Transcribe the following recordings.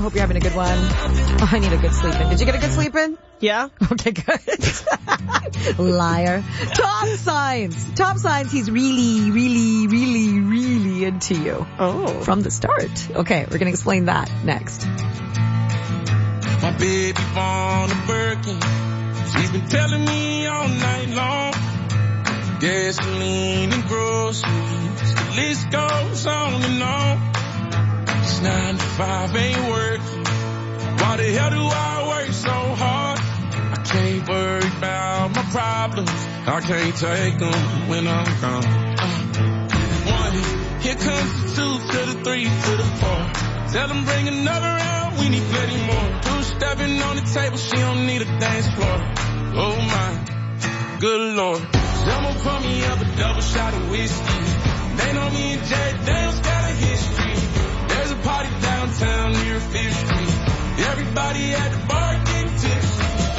hope you're having a good one. Oh, I need a good sleep in. Did you get a good sleep in? Yeah. Okay, good. Liar. Top signs. Top signs he's really, really, really, really into you. Oh. From the start. Okay, we're going to explain that next. My baby born a Birkin. She's been telling me all night long. Gasoline and groceries. The list goes on and on. This 9 to 5 ain't working. Why the hell do I work so hard? I can't worry about my problems. I can't take them when I'm gone. 1, here comes the 2 to the 3 to the 4. Tell them bring another round, we need plenty more. 2 stepping on the table, she don't need a dance floor. Oh my, good Lord. Someone pour me up a double shot of whiskey. They know me and Jay Dale's got a history. There's a party downtown near 5th Street. Everybody at the bar getting tipsy.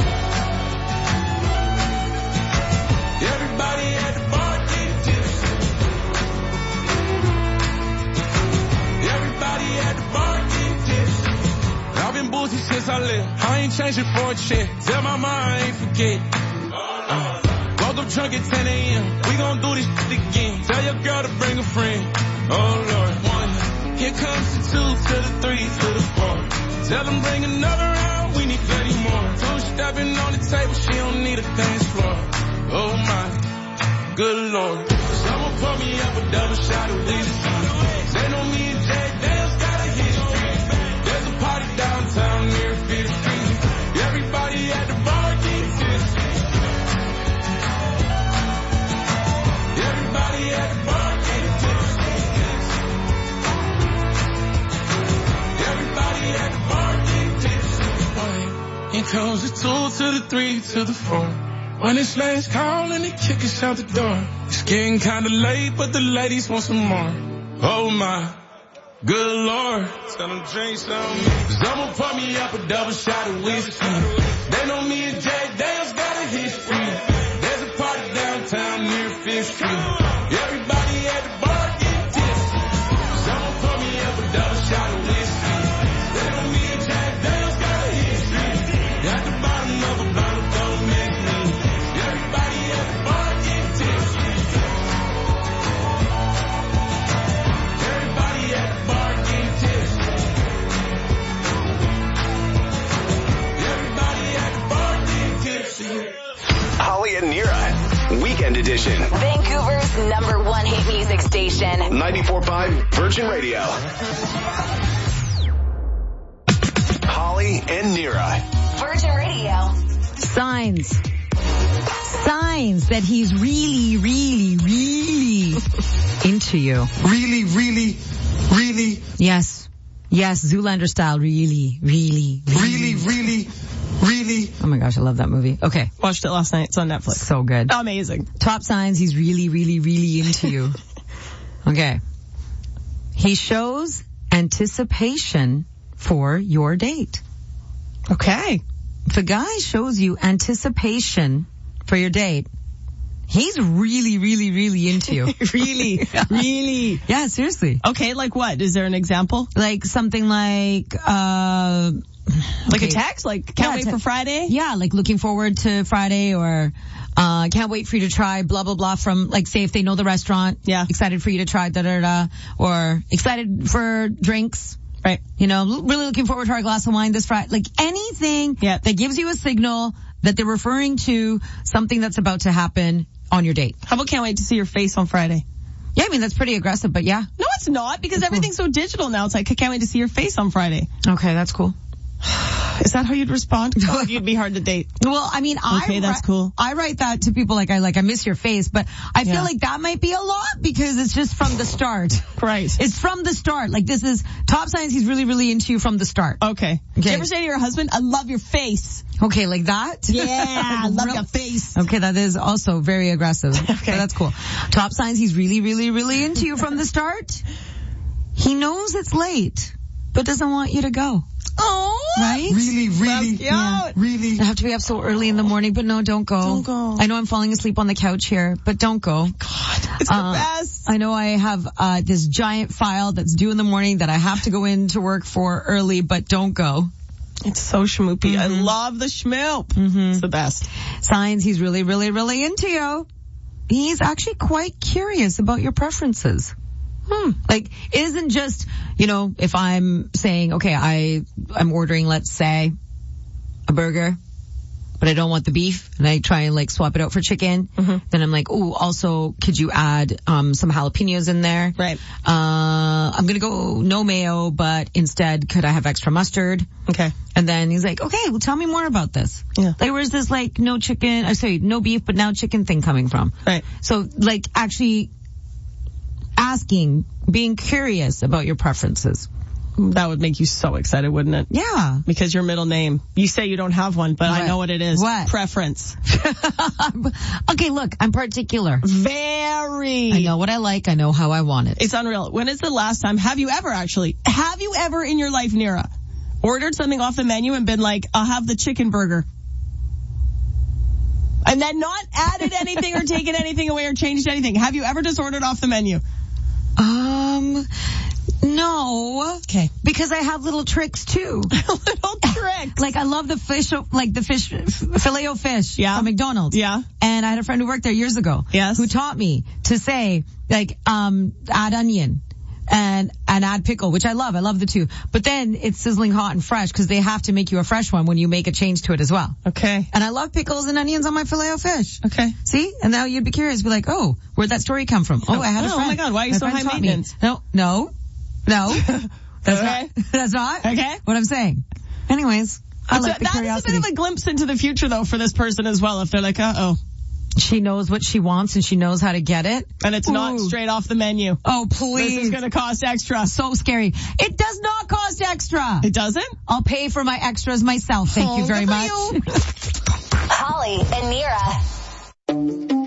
Everybody at the bar getting tipsy. Everybody at the bar getting tipsy. I've been boozy since I left. I ain't changing for a check. Tell my mom I ain't forget. Woke up drunk at 10 a.m. We gon' do this shit again. Tell your girl to bring a friend. Oh Lord. 1, here comes the 2 to the 3 to the 4. Tell them bring another round, we need plenty more. 2 stepping on the table, she don't need a dance floor. Oh my, good Lord. Someone pour me up a double shot of whiskey. They know me and Jay Dale's got a history. There's a party downtown near 5th Street. Everybody at the bar getting tipsy. Everybody at the bar getting tipsy. Everybody at the bar getting tipsy. Here comes the 2 to the 3 to the 4. When it's last call and they kick us out the door. It's getting kinda late, but the ladies want some more. Oh my, good Lord. Tell them drink some. Someone pour me up a double shot of whiskey. They know me and Jay Dale's got a history. There's a party downtown near 5th Street. Everybody at the bar getting tipsy. Someone pour me up a double shot of whiskey. They know me and Jay Dale's got a history. At the bottom of a bottle, don't make me. Everybody at the bar getting tipsy. Everybody at the bar getting tipsy. Everybody at the bar getting tipsy. Holly and Nira, Weekend Edition. Vancouver's #1 hit music station. 94.5 Virgin Radio. Holly and Nira. Virgin Radio. Signs. Signs that he's really, really, really into you. Really, really, really, Yes. Yes, Zoolander style. Really, really, really, really, really. Oh my gosh, I love that movie. Okay. Watched it last night. It's on Netflix. So good. Amazing. Top signs he's really, really, really into you. Okay. He shows anticipation for your date. Okay. If a guy shows you anticipation for your date, he's really, really, really into you. Really? Really? Yeah, seriously. Okay, like what? Is there an example? Like something like, Like a text? Like, can't wait for Friday? Yeah, like looking forward to Friday, or can't wait for you to try blah, blah, blah from, like, say if they know the restaurant. Yeah. Excited for you to try da-da-da, or excited for drinks. Right. You know, really looking forward to our glass of wine this Friday. Like anything that gives you a signal that they're referring to something that's about to happen on your date. How about can't wait to see your face on Friday? Yeah, I mean, that's pretty aggressive, but yeah. No, it's not, because everything's so digital now. It's like, I can't wait to see your face on Friday. Okay, that's cool. Is that how you'd respond? Oh, you'd be hard to date. Well, I mean, that's cool. I write that to people like I miss your face, but I feel like that might be a lot because it's just from the start. Right. It's from the start. Like, this is top signs he's really, really into you from the start. Okay. Do you ever say to your husband, I love your face? Okay, like that? Yeah, I love your face. Okay, that is also very aggressive. Okay. So that's cool. Top signs he's really, really, really into you from the start. He knows it's late, but doesn't want you to go. Oh, right? Really, really, yeah. really. I have to be up so early in the morning, but no, don't go. Don't go. I know I'm falling asleep on the couch here, but don't go. God, it's the best. I know I have this giant file that's due in the morning that I have to go into work for early, but don't go. It's so schmoopy. I love the schmoop. It's the best. Signs he's really, really, really into you. He's actually quite curious about your preferences. Like, it isn't just, if I'm saying, okay, I'm ordering, let's say, a burger, but I don't want the beef, and I try and swap it out for chicken. Then I'm like, ooh, also, could you add some jalapenos in there? Right. I'm gonna go no mayo, but instead, could I have extra mustard? Okay. And then he's like, okay, well, tell me more about this. Yeah. Where's this no beef, but now chicken thing coming from? Right. So, actually asking, being curious about your preferences. That would make you so excited, wouldn't it? Yeah. Because your middle name, you say you don't have one, but What? I know what it is. What? Preference. Okay, look, I'm particular. Very. I know what I like. I know how I want it. It's unreal. When is the last time, have you ever in your life, Nira, ordered something off the menu and been like, I'll have the chicken burger? And then not added anything or taken anything away or changed anything. Have you ever just ordered off the menu? No. Okay. Because I have little tricks too. Little tricks. I love the fish, filet o fish Yeah. from McDonald's. Yeah. And I had a friend who worked there years ago. Yes. Who taught me to say, add onion and add pickle, which I love. I love the two. But then it's sizzling hot and fresh because they have to make you a fresh one when you make a change to it as well. Okay. And I love pickles and onions on my filet o fish. Okay. See? And now you'd be curious, be like, oh, where'd that story come from? Oh, I had a friend. Oh my God, why are you My so friend high taught me. maintenance? No. That's Okay. not. That's not. Okay. What I'm saying. Anyways, I like the that curiosity. is a bit of a glimpse into the future, though, for this person as well. If they're like, uh-oh. She knows what she wants and she knows how to get it. And it's not Ooh. straight off the menu. Oh, please. This is going to cost extra. So scary. It does not cost extra. It doesn't? I'll pay for my extras myself. Thank you very good for much. you. Holly and Nira.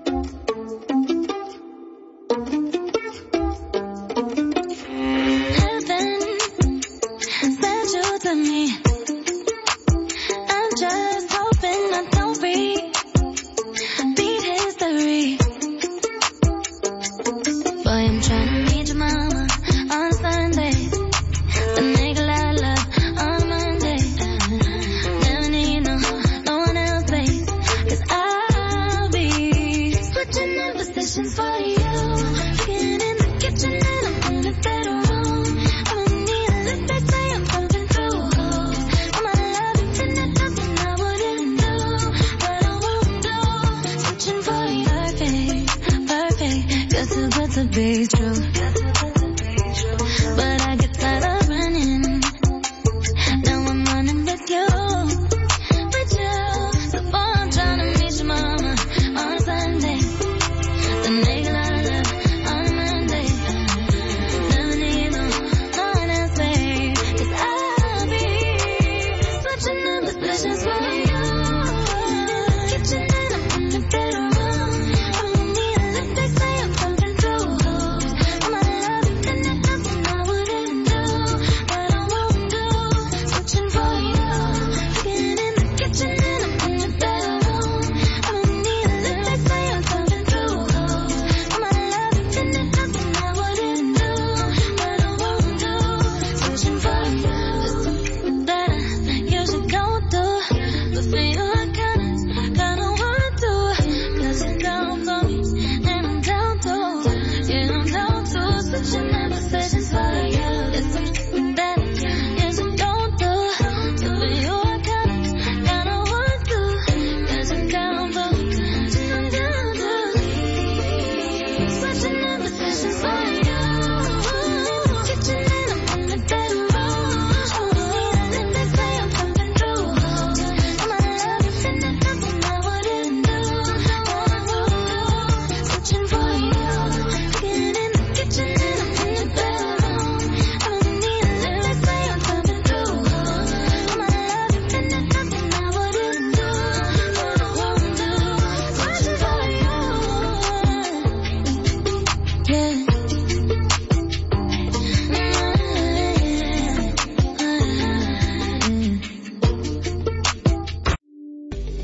Be true, but I get tired of running. Now I'm running with you, So far I'm trying to meet your mama on a Sunday, then make a lot of love on a Monday. Never need no one else, babe, 'cause I'll be switching up positions for you. Kitchen and I'm in the bedroom. I don't need a lift, they say I'm pumping through.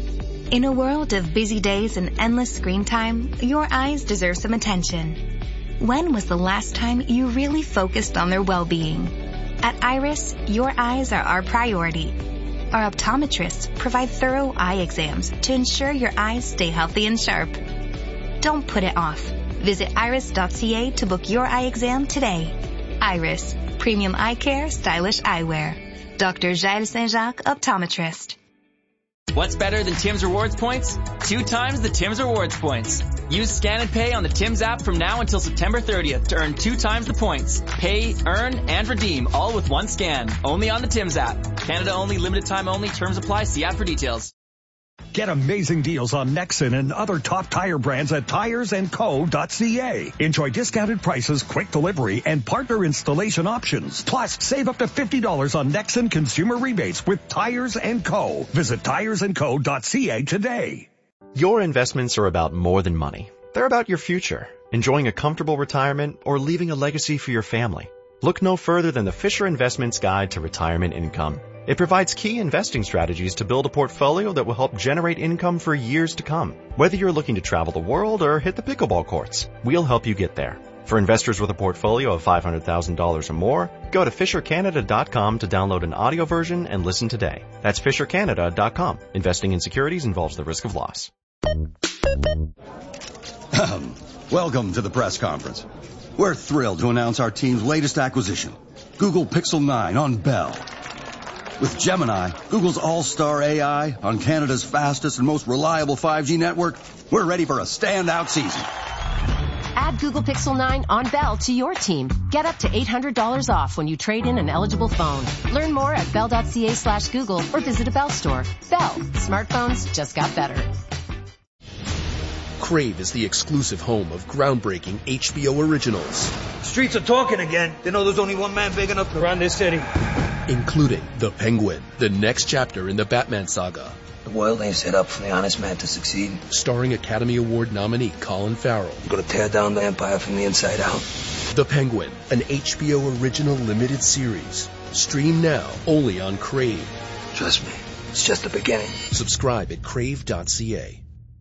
In a world of busy days and endless screen time, your eyes deserve some attention. When was the last time you really focused on their well-being? At Iris, your eyes are our priority. Our optometrists provide thorough eye exams to ensure your eyes stay healthy and sharp. Don't put it off. Visit iris.ca to book your eye exam today. Iris, premium eye care, stylish eyewear. Dr. Jael Saint-Jacques, optometrist. What's better than Tim's Rewards points? 2 times the Tim's Rewards points. Use Scan and Pay on the Tim's app from now until September 30th to earn 2 times the points. Pay, earn, and redeem all with one scan. Only on the Tim's app. Canada only, limited time only. Terms apply. See app for details. Get amazing deals on Nexen and other top tire brands at tiresandco.ca. Enjoy discounted prices, quick delivery, and partner installation options. Plus, save up to $50 on Nexen consumer rebates with Tires & Co. Visit tiresandco.ca today. Your investments are about more than money. They're about your future, enjoying a comfortable retirement or leaving a legacy for your family. Look no further than the Fisher Investments Guide to Retirement Income. It provides key investing strategies to build a portfolio that will help generate income for years to come. Whether you're looking to travel the world or hit the pickleball courts, we'll help you get there. For investors with a portfolio of $500,000 or more, go to FisherCanada.com to download an audio version and listen today. That's FisherCanada.com. Investing in securities involves the risk of loss. Welcome to the press conference. We're thrilled to announce our team's latest acquisition, Google Pixel 9 on Bell. With Gemini, Google's all-star AI on Canada's fastest and most reliable 5G network, we're ready for a standout season. Add Google Pixel 9 on Bell to your team. Get up to $800 off when you trade in an eligible phone. Learn more at bell.ca/Google or visit a Bell store. Bell. Smartphones just got better. Crave is the exclusive home of groundbreaking HBO originals. Streets are talking again. They know there's only one man big enough to run this city. Including The Penguin, the next chapter in the Batman saga. The world ain't set up for the honest man to succeed. Starring Academy Award nominee Colin Farrell. I'm gonna tear down the empire from the inside out. The Penguin, an HBO original limited series. Stream now, only on Crave. Trust me, it's just the beginning. Subscribe at crave.ca.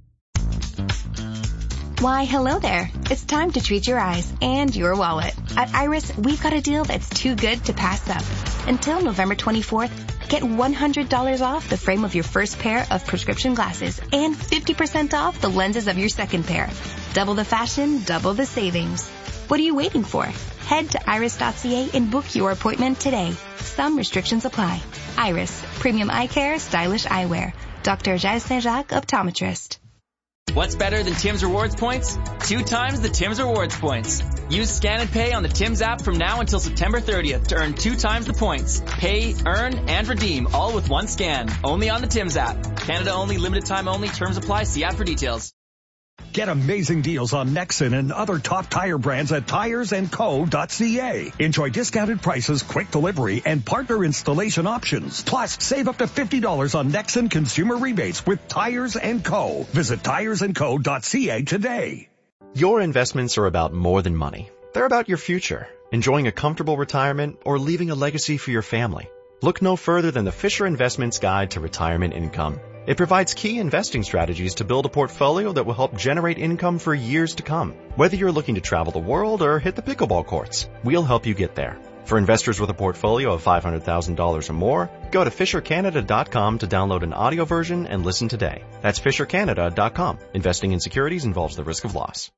Why, hello there. It's time to treat your eyes and your wallet. At Iris, we've got a deal that's too good to pass up. Until November 24th, get $100 off the frame of your first pair of prescription glasses and 50% off the lenses of your second pair. Double the fashion, double the savings. What are you waiting for? Head to iris.ca and book your appointment today. Some restrictions apply. Iris, premium eye care, stylish eyewear. Dr. Jael Saint-Jacques, optometrist. What's better than Tim's Rewards points? 2 times the Tim's Rewards points. Use Scan and Pay on the Tim's app from now until September 30th to earn 2 times the points. Pay, earn, and redeem all with one scan. Only on the Tim's app. Canada only, limited time only. Terms apply. See app for details. Get amazing deals on Nexen and other top tire brands at tiresandco.ca. Enjoy discounted prices, quick delivery, and partner installation options. Plus, save up to $50 on Nexen consumer rebates with Tires & Co. Visit tiresandco.ca today. Your investments are about more than money. They're about your future, enjoying a comfortable retirement or leaving a legacy for your family. Look no further than the Fisher Investments Guide to Retirement Income. It provides key investing strategies to build a portfolio that will help generate income for years to come. Whether you're looking to travel the world or hit the pickleball courts, we'll help you get there. For investors with a portfolio of $500,000 or more, go to FisherCanada.com to download an audio version and listen today. That's FisherCanada.com. Investing in securities involves the risk of loss.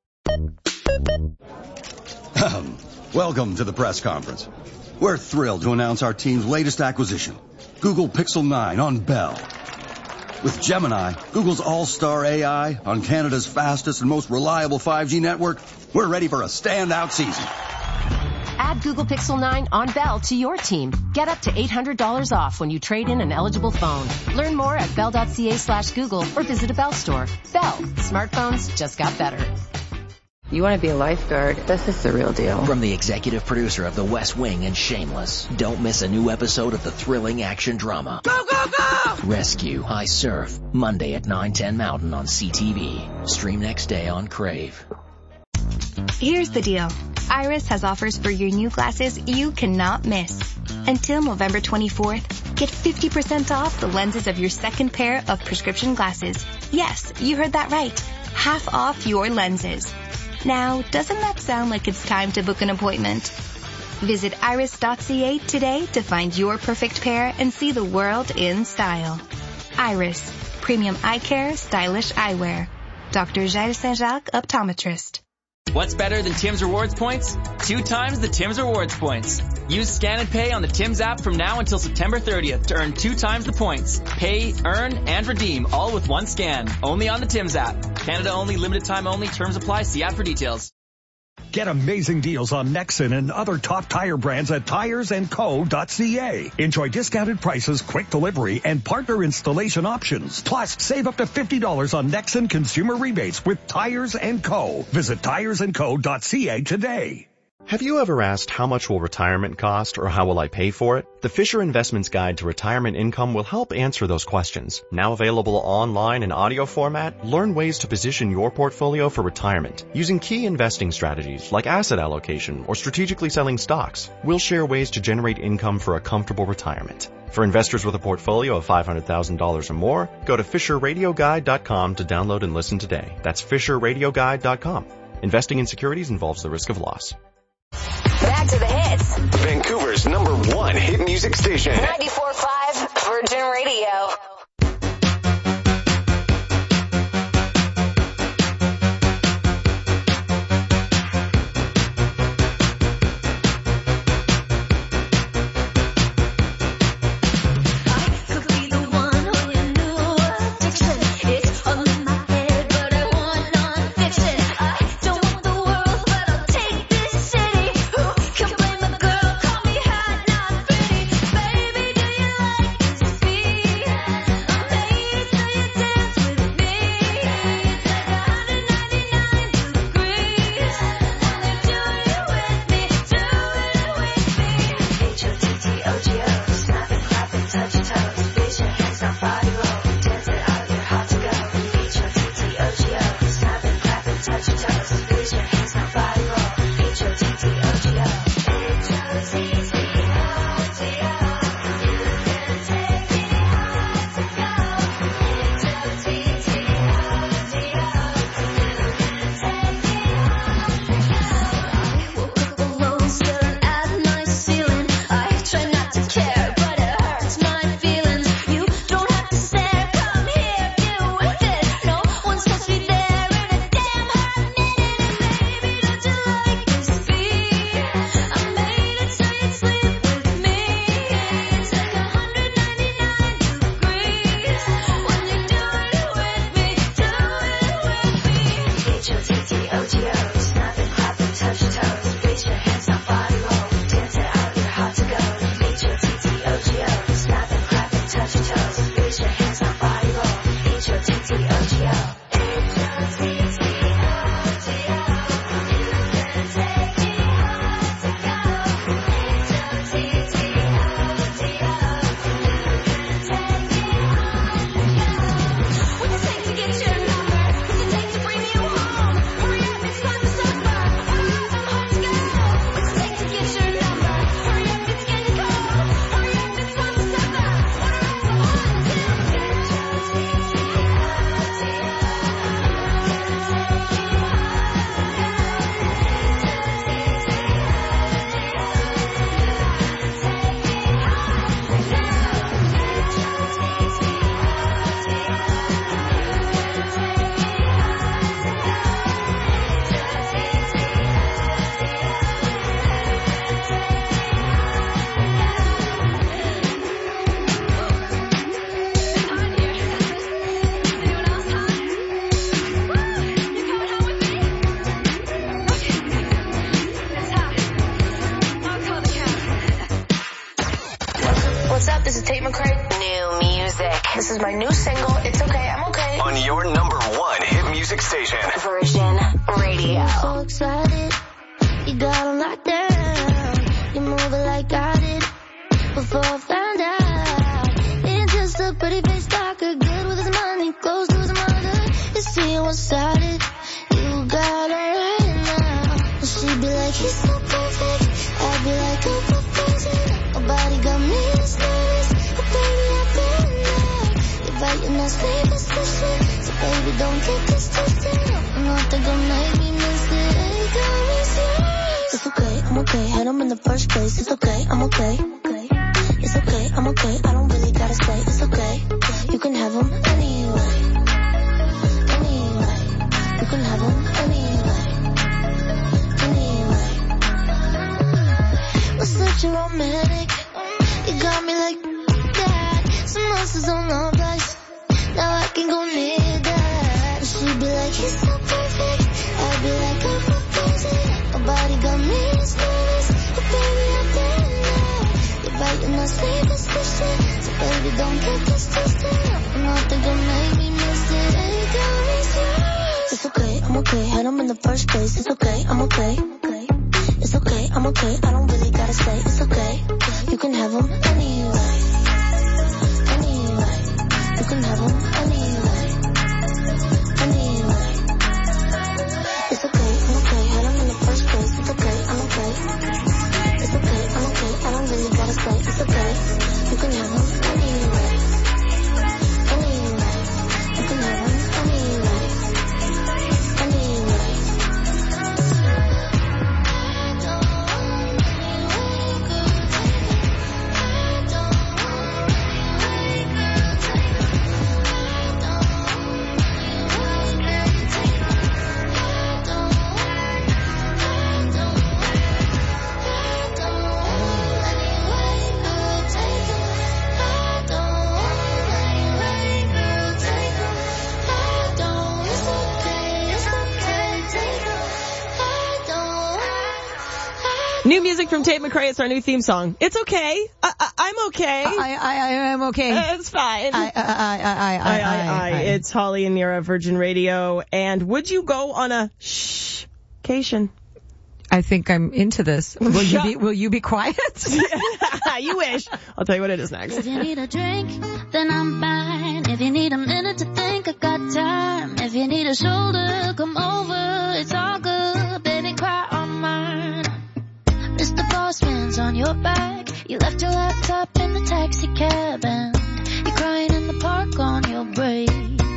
Welcome to the press conference. We're thrilled to announce our team's latest acquisition, Google Pixel 9 on Bell. With Gemini, Google's all-star AI on Canada's fastest and most reliable 5G network, we're ready for a standout season. Add Google Pixel 9 on Bell to your team. Get up to $800 off when you trade in an eligible phone. Learn more at bell.ca/Google or visit a Bell store. Bell. Smartphones just got better. You want to be a lifeguard? This is the real deal. From the executive producer of The West Wing and Shameless, don't miss a new episode of the thrilling action drama. Go, go, go! Rescue, I Surf, Monday at 9:10 Mountain on CTV. Stream next day on Crave. Here's the deal. Iris has offers for your new glasses you cannot miss. Until November 24th, get 50% off the lenses of your second pair of prescription glasses. Yes, you heard that right. Half off your lenses. Now, doesn't that sound like it's time to book an appointment? Visit iris.ca today to find your perfect pair and see the world in style. Iris, premium eye care, stylish eyewear. Dr. Jair Saint-Jacques, optometrist. What's better than Tim's Rewards points? 2 times the Tim's Rewards points. Use Scan and Pay on the Tim's app from now until September 30th to earn 2 times the points. Pay, earn, and redeem all with one scan. Only on the Tim's app. Canada only, limited time only. Terms apply. See app for details. Get amazing deals on Nexen and other top tire brands at tiresandco.ca. Enjoy discounted prices, quick delivery, and partner installation options. Plus, save up to $50 on Nexen consumer rebates with Tires & Co. Visit tiresandco.ca today. Have you ever asked how much will retirement cost or how will I pay for it? The Fisher Investments Guide to Retirement Income will help answer those questions. Now available online in audio format, learn ways to position your portfolio for retirement using key investing strategies like asset allocation or strategically selling stocks. We'll share ways to generate income for a comfortable retirement. For investors with a portfolio of $500,000 or more, go to FisherRadioGuide.com to download and listen today. That's FisherRadioGuide.com. Investing in securities involves the risk of loss. Back to the hits. Vancouver's #1 hit music station. 94.5 Virgin Radio. This is my new single, It's Okay, I'm Okay. On your #1 hit music station. Virgin Radio. So excited, you got on lockdown. You move it like I did before I found out. It's just a pretty face talker, good with his money, close to his mother. You see one-sided, you got her right now. And she'd be like, he's so perfect. I'd be like, oh, proposing. Nobody got me this nervous. But baby, I've been there. You're biting that sleep, it's so sweet. So baby, don't get this twisted. Nothing gonna make me miss it. okay. Had him in the first place. It's okay, I'm okay. It's okay, I'm okay. I don't really gotta say it's okay. You can have him anyway. You can have him anyway. Was such a romantic. You got me like that. Some monsters on our backs. Now I can go near that. She'd be like, he's so perfect. I'd be like, I'm proposing. Nobody got me as nervous. But baby, I'm there now. You're biting my sleeve, suspicion. So baby, don't get this twisted. And I think you'll make me miss it. Ain't got me serious. It's okay, I'm okay. Had him in the first place. It's okay, I'm okay. It's okay, I'm okay. I don't really gotta say it's okay. You can have him anyway. You can have him anyway. It's okay, I'm okay. Had him in the first place. It's okay, I'm okay. It's okay, I'm okay. I don't really gotta say it's okay. You can have him anyway. You can have him anyway. New music from Tate McRae. It's our new theme song. It's okay. I'm okay. I am okay. It's fine. It's Holly and Nira, Virgin Radio. And would you go on a shh-cation? I think I'm into this. Will you be quiet? You wish. I'll tell you what it is next. If you need a drink, then I'm fine. If you need a minute to think, I got time. If you need a shoulder, come over. It's all good. Baby, cry on mine. Mr. Boss Man's on your back. You left your laptop in the taxi cab and you're crying in the park on your break.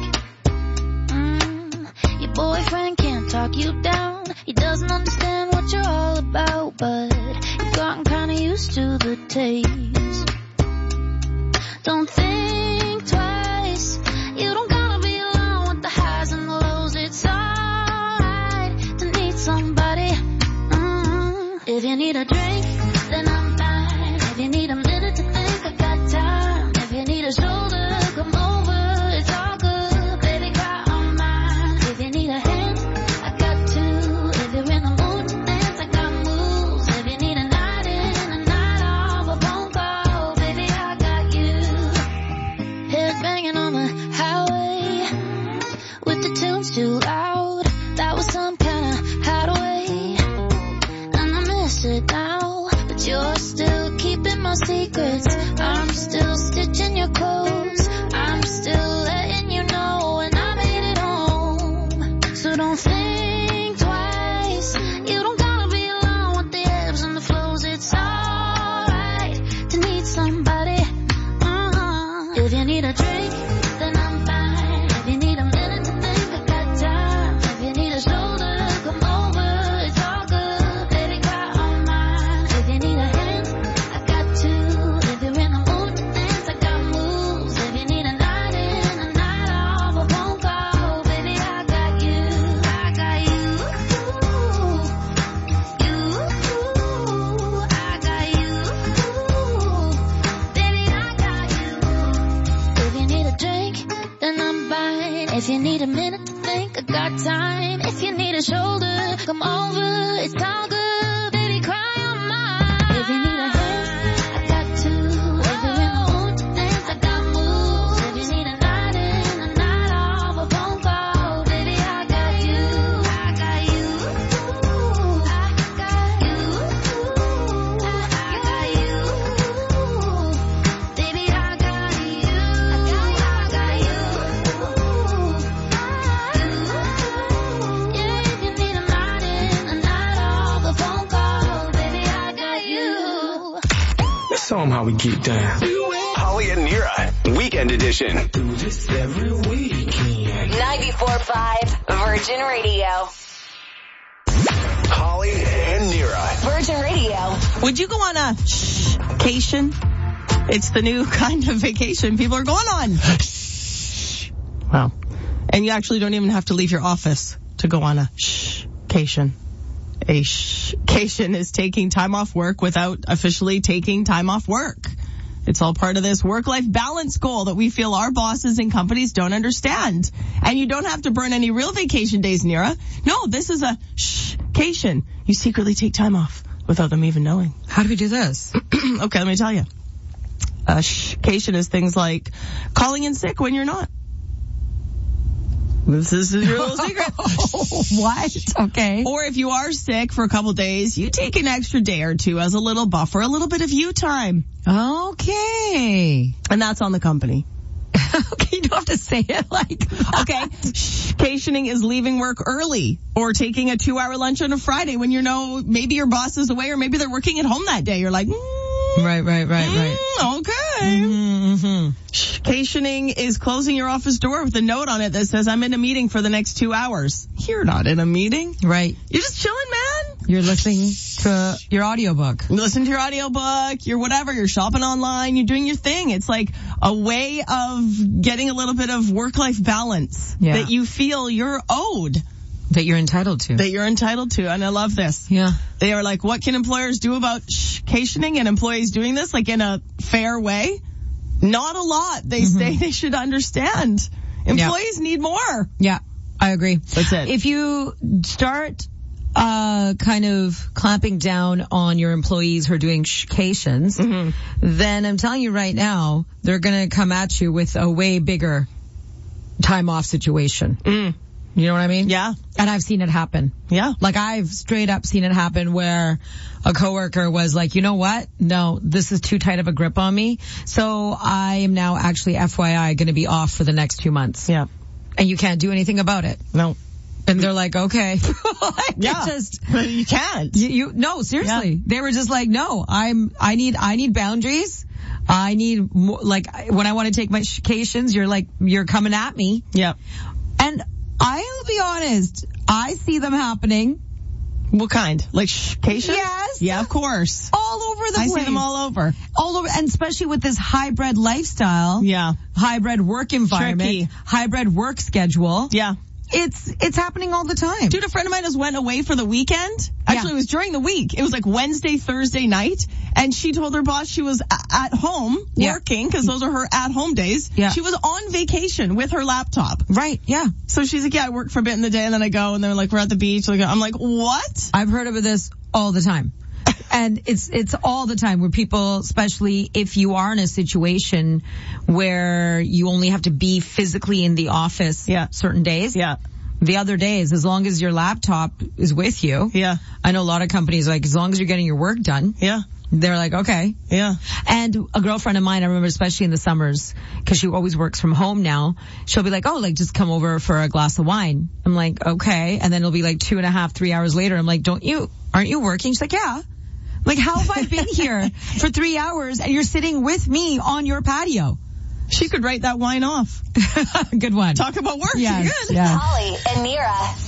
Your boyfriend can't talk you down. He doesn't understand what you're all about, but you've gotten kinda used to the taste. Don't think twice. You don't gotta be alone with the highs and the lows. It's alright to need somebody. If you need a drink, then I'm fine. If you need a minute to think, I got time. If you need a shoulder, come over. It's all good, baby, cry on mine. If you need a hand, I got two. If you're in the mood to dance, I got moves. If you need a night in, a night off, a phone call, baby, I got you. Head banging on the highway with the tunes too loud. That was some kind of hideaway. It now, but you're still keeping my secrets. I'm still stitching your clothes. I'm still letting you know when I made it home. So don't think twice. You don't gotta be alone with the ebbs and the flows. It's alright to need somebody. If you need a drink, then I'm fine. If you need a minute to think, I got time. If you need a shoulder, come over. It's all good, baby, cry on mine. If you need a hand, I got two. If you're in the mood to dance, I got moves. If you need a night in, a night off, a phone call, baby, I got you. I got you. I got you. Baby, I got you. If you need a drink, then I'm fine. If you need a minute to think, I got time. If you need a shoulder, come over. It's all good, baby, cry on mine. If you need a hand, I got two. If you're in the mood to dance, I got moves. If you need a night in, a night off, a phone call, baby, I got you. I got you. I got you. I got you. Baby, I got you. I got you. Yeah, if you need a night in, a night off, a phone call, baby, I got you. Let's show them how we get down. Holly and Nira, Weekend Edition. Do this every weekend. 94.5 Virgin Radio. Holly and Nira. Virgin Radio. Would you go on a vacation? It's the new kind of vacation people are going on. Wow. And you actually don't even have to leave your office to go on a vacation. A vacation is taking time off work without officially taking time off work. It's all part of this work-life balance goal that we feel our bosses and companies don't understand. And you don't have to burn any real vacation days, Nira. No, this is a vacation. You secretly take time off without them even knowing. How do we do this? Okay, let me tell you. A vacation is things like calling in sick when you're not. This is your little secret. What? Okay. Or if you are sick for a couple days, you take an extra day or two as a little buffer, a little bit of you time. Okay. And that's on the company. Okay, you don't have to say it like that. Okay. Vacationing is leaving work early or taking a 2-hour lunch on a Friday when you know maybe your boss is away or maybe they're working at home that day. You're like, Right. Okay. Vacationing is closing your office door with a note on it that says, I'm in a meeting for the next 2 hours. You're not in a meeting. Right. You're just chilling, man. You're listening to your audiobook. You listen to your audiobook, you're whatever, you're shopping online, you're doing your thing. It's like a way of getting a little bit of work-life balance that you feel you're owed. That you're entitled to. That you're entitled to. And I love this. Yeah. They are like, what can employers do about vacationing and employees doing this, like in a fair way? Not a lot. They say they should understand. Employees need more. Yeah, I agree. That's it. If you start kind of clamping down on your employees who are doing vacations, then I'm telling you right now, they're going to come at you with a way bigger time off situation. You know what I mean? Yeah. And I've seen it happen. Yeah. Like I've straight up seen it happen where a coworker was like, you know what? No, this is too tight of a grip on me. So I am now actually FYI going to be off for the next 2 months. Yeah. And you can't do anything about it. No. And they're like, okay. Yeah. You can't. No, seriously. Yeah. They were just like, no, I need boundaries. I need more, like when I want to take my vacations, you're coming at me. Yeah. And I'll be honest, I see them happening. What kind? Like vacation? Yes. Yeah, of course. All over the place. I see them all over. All over, and especially with this hybrid lifestyle. Yeah. Hybrid work environment. Tricky. Hybrid work schedule. Yeah. It's happening all the time. Dude, a friend of mine just went away for the weekend. Actually, it was during the week. It was like Wednesday, Thursday night. And she told her boss she was at home working because those are her at-home days. Yeah. She was on vacation with her laptop. Right, yeah. So she's like, I work for a bit in the day and then I go and they're like, we're at the beach. I'm like, what? I've heard of this all the time. And it's all the time where people, especially if you are in a situation where you only have to be physically in the office certain days. Yeah. The other days, as long as your laptop is with you. Yeah. I know a lot of companies like, as long as you're getting your work done. Yeah. They're like, okay. Yeah. And a girlfriend of mine, I remember especially in the summers, because she always works from home now, she'll be like, oh, like just come over for a glass of wine. I'm like, okay. And then it'll be like 2.5, 3 hours later. I'm like, aren't you working? She's like, yeah. Like, how have I been here for 3 hours and you're sitting with me on your patio? She could write that wine off. Good one. Talk about work. Yes, Good. yeah. Holly and Nira.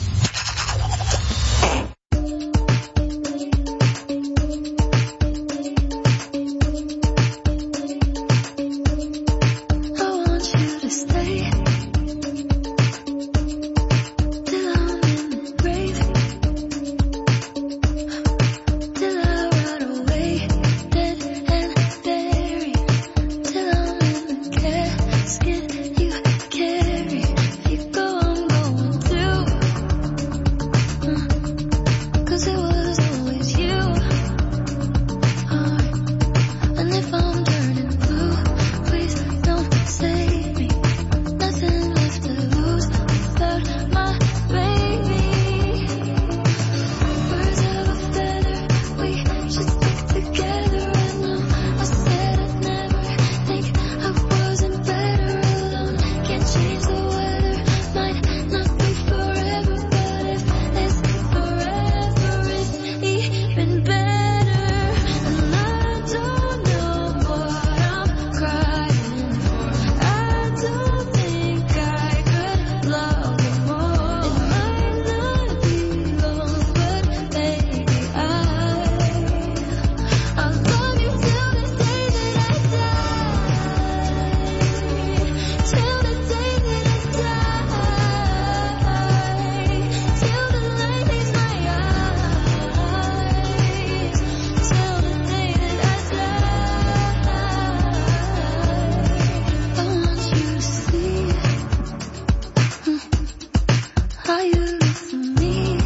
Are you listening to me?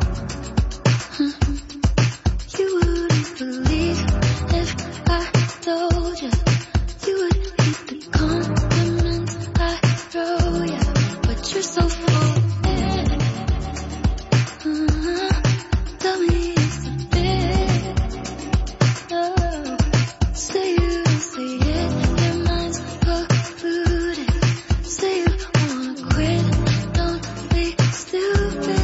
You wouldn't believe if I told you. You would hate the compliments I throw you. But you're so full. Tell me it's a bit. Oh, say you say it. Your mind's polluted. Say you wanna quit. Don't be stupid.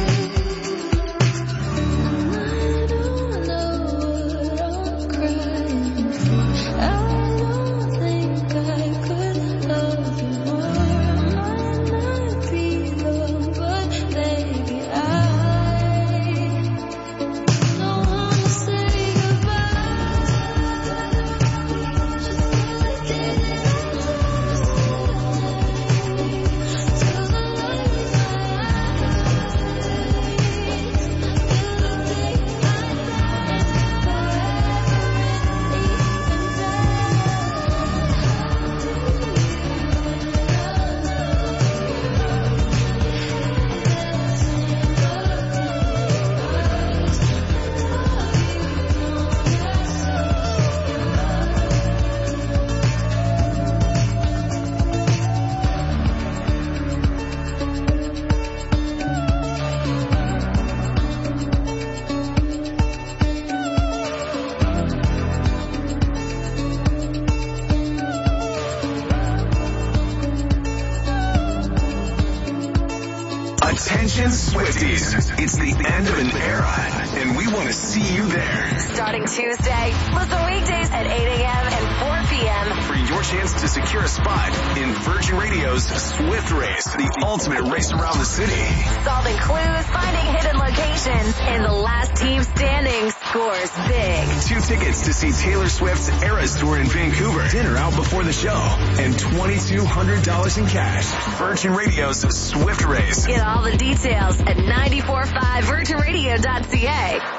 And I don't know what I'm crying for. I don't think I could love you more. I might be low, but baby, I don't wanna say goodbye. Just as I did till the light in Attention Swifties, it's the end of an era, and we want to see you there. Starting Tuesday, listen weekdays at 8 a.m. and 4 p.m. For your chance to secure a spot in Virgin Radio's Swift Race, the ultimate race around the city. Solving clues, finding hidden locations, and the last team standing scores big. 2 tickets to see Taylor Swift's Eras Tour in Vancouver, dinner out before the show, and $2,200 in cash. Virgin Radio's Swift Race. Get all the details at 945virginradio.ca.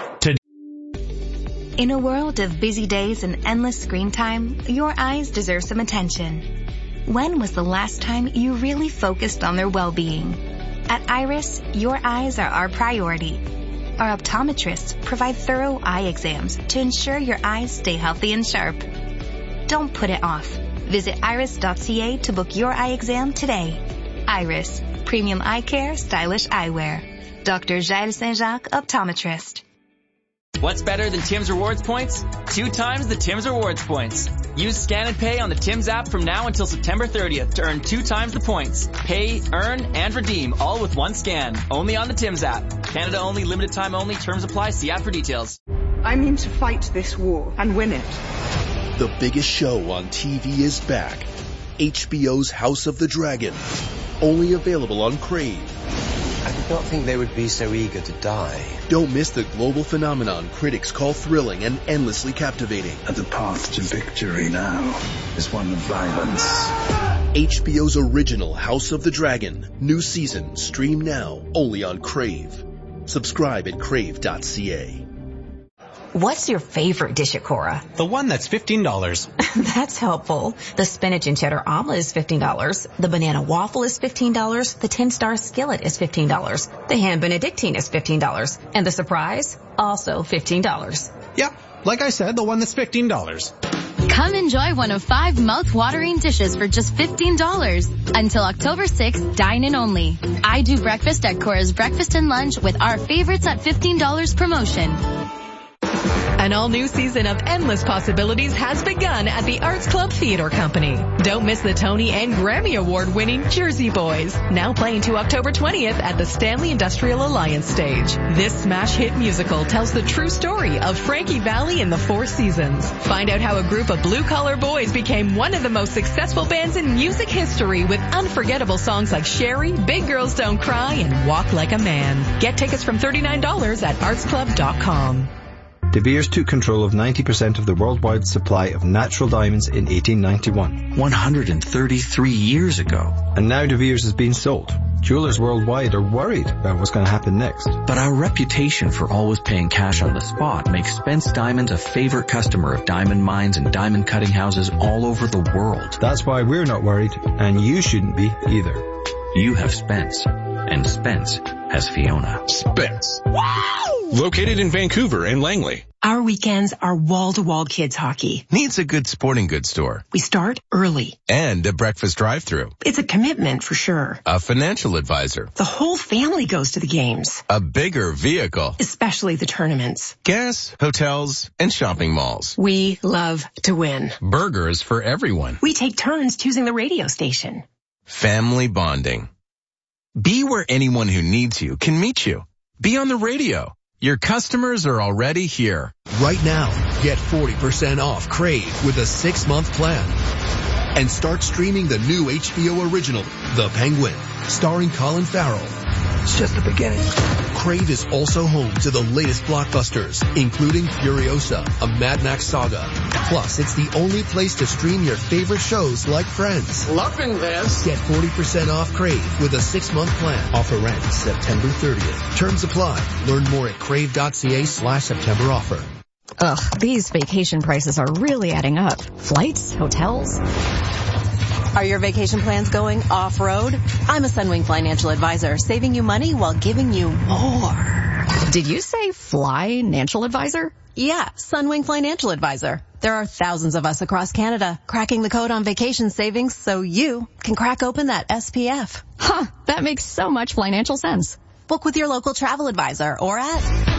In a world of busy days and endless screen time, your eyes deserve some attention. When was the last time you really focused on their well-being? At Iris, your eyes are our priority. Our optometrists provide thorough eye exams to ensure your eyes stay healthy and sharp. Don't put it off. Visit iris.ca to book your eye exam today. Iris, premium eye care, stylish eyewear. Dr. Jael Saint-Jacques, optometrist. What's better than Tim's Rewards points? 2 times the Tim's Rewards points. Use Scan and Pay on the Tim's app from now until September 30th to earn 2 times the points. Pay, earn, and redeem all with one scan. Only on the Tim's app. Canada only, limited time only. Terms apply. See app for details. I mean to fight this war and win it. The biggest show on TV is back. HBO's House of the Dragon. Only available on Crave. I did not think they would be so eager to die. Don't miss the global phenomenon critics call thrilling and endlessly captivating. And the path to victory now is one of violence. HBO's original House of the Dragon. New season. Stream now. Only on Crave. Subscribe at crave.ca. What's your favorite dish at Cora? The one that's $15. That's helpful. The spinach and cheddar omelet is $15. The banana waffle is $15. The 10-star skillet is $15. The ham benedictine is $15. And the surprise? Also $15. Yep. Like I said, the one that's $15. Come enjoy one of 5 mouth-watering dishes for just $15. Until October 6th, dine in only. I do breakfast at Cora's Breakfast and Lunch with our favorites at $15 promotion. An all-new season of endless possibilities has begun at the Arts Club Theater Company. Don't miss the Tony and Grammy Award-winning Jersey Boys, now playing to October 20th at the Stanley Industrial Alliance stage. This smash hit musical tells the true story of Frankie Valli and the Four Seasons. Find out how a group of blue-collar boys became one of the most successful bands in music history with unforgettable songs like Sherry, Big Girls Don't Cry, and Walk Like a Man. Get tickets from $39 at artsclub.com. De Beers took control of 90% of the worldwide supply of natural diamonds in 1891. 133 years ago. And now De Beers is being sold. Jewelers worldwide are worried about what's going to happen next. But our reputation for always paying cash on the spot makes Spence Diamonds a favorite customer of diamond mines and diamond cutting houses all over the world. That's why we're not worried, and you shouldn't be either. You have Spence, and Spence as Fiona. Spence. Wow! Located in Vancouver and Langley. Our weekends are wall-to-wall kids hockey. Needs a good sporting goods store. We start early. And a breakfast drive-thru. It's a commitment for sure. A financial advisor. The whole family goes to the games. A bigger vehicle. Especially the tournaments. Gas, hotels, and shopping malls. We love to win. Burgers for everyone. We take turns choosing the radio station. Family bonding. Be where anyone who needs you can meet you. Be on the radio. Your customers are already here. Right now, get 40% off Crave with a 6-month plan. And start streaming the new HBO original, The Penguin, starring Colin Farrell. It's just the beginning. Crave is also home to the latest blockbusters, including Furiosa, a Mad Max saga. Plus, it's the only place to stream your favorite shows like Friends. Loving this. Get 40% off Crave with a 6-month plan. Offer ends September 30th. Terms apply. Learn more at crave.ca/September offer. Ugh, these vacation prices are really adding up. Flights, hotels. Are your vacation plans going off-road? I'm a Sunwing financial advisor, saving you money while giving you more. Did you say financial advisor? Yeah, Sunwing Financial Advisor. There are thousands of us across Canada cracking the code on vacation savings so you can crack open that SPF. Huh, that makes so much financial sense. Book with your local travel advisor or at...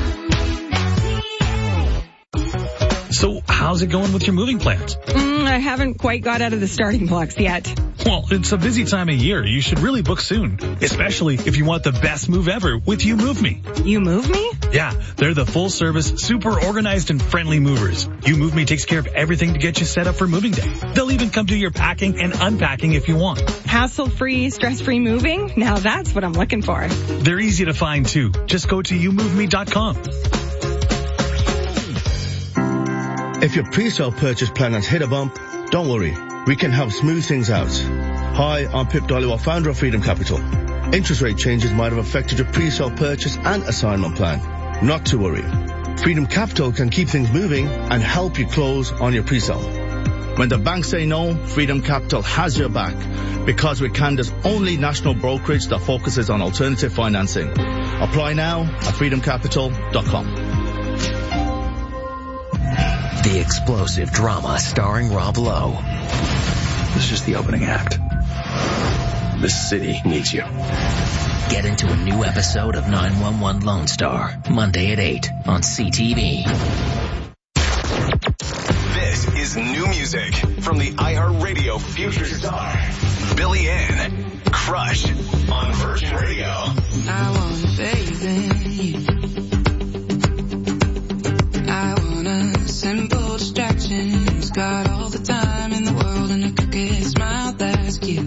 So how's it going with your moving plans? I haven't quite got out of the starting blocks yet. Well, it's a busy time of year. You should really book soon, especially if you want the best move ever with You Move Me. You Move Me? Yeah, they're the full-service, super organized and friendly movers. You Move Me takes care of everything to get you set up for moving day. They'll even come do your packing and unpacking if you want. Hassle-free, stress-free moving? Now that's what I'm looking for. They're easy to find too. Just go to YouMoveMe.com. If your pre-sale purchase plan has hit a bump, don't worry. We can help smooth things out. Hi, I'm Pip Dhaliwal, founder of Freedom Capital. Interest rate changes might have affected your pre-sale purchase and assignment plan. Not to worry. Freedom Capital can keep things moving and help you close on your pre-sale. When the banks say no, Freedom Capital has your back because we're Canada's only national brokerage that focuses on alternative financing. Apply now at freedomcapital.com. The explosive drama starring Rob Lowe. This is just the opening act. This city needs you. Get into a new episode of 911 Lone Star, Monday at 8 on CTV. This is new music from the iHeartRadio Future Star, Billy Ann, Crush on Virgin Radio. I wanna bathe in you. I wanna simple distractions. Got all the time in the world and a crooked smile that's cute.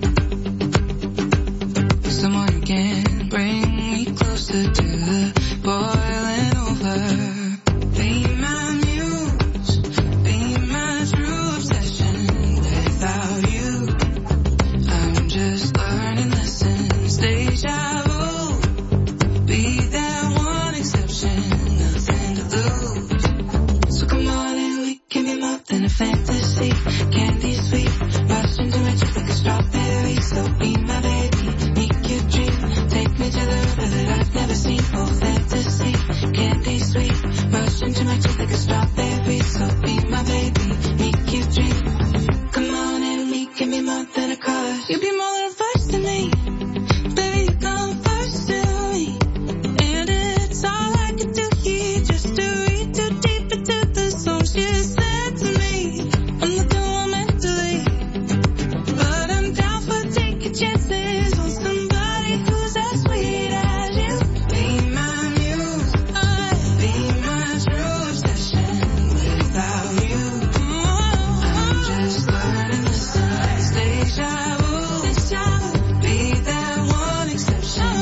Someone who can bring me closer to the boiling over. Be my muse, be my true obsession. Without you, I'm just learning lessons. Deja vu, be that one exception. Nothing to lose. So come on and we can be more than a fantasy. Candy sweet, rush into my cheek like a strawberry. So be my baby, make you dream. Take me to the river that I've never seen. Oh, fantasy, candy sweet, rush into my cheek like a strawberry. So be my baby, make you dream. Come on and we can be more than a crush. You be more than a first to me. Baby, you come first to me. And it's all I can do here just to read too deep into the song she said to me. I'm not the one mentally, but I'm down for taking chances on somebody who's as sweet as you. Be my muse, be my true obsession. Without you, I'm just learning the signs. Deja vu, be that one exception.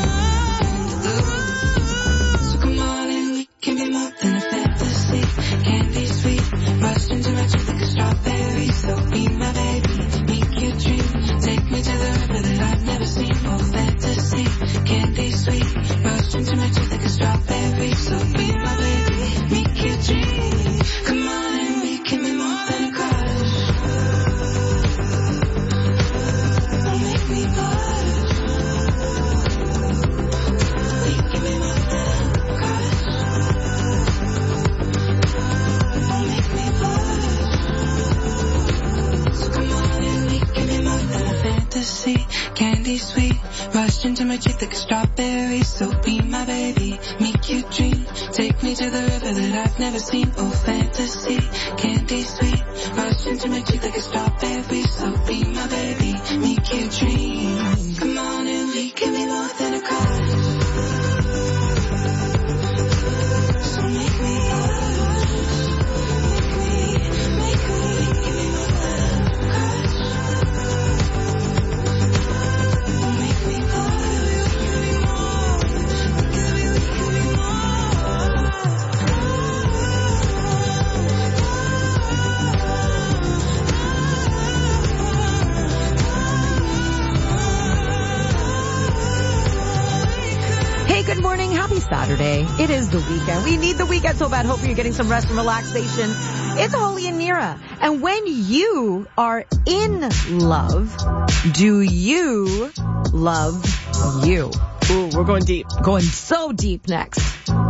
So come on and we can be more than a fantasy. Candy sweet, rush into my cheek like a strawberry. So be my baby, make you dream. Take me to the river that I've never seen. Oh, fantasy, candy sweet, rush into my cheek like a strawberry. So be my baby, make you dream. Come on and we can be more than a crush. Make me blush. make you think of strawberries. So be my baby, make you dream. Take me to the river that I've never seen. Oh, fantasy, candy sweet. Rushing to make you think of strawberries. So be my baby, make you dream. Come on and we can be more than a crush. So make me Good morning. Happy Saturday. It is the weekend. We need the weekend so bad. Hopefully you're getting some rest and relaxation. It's Holly and Nira. And when you are in love, do you love you? Ooh, we're going deep. Going so deep next.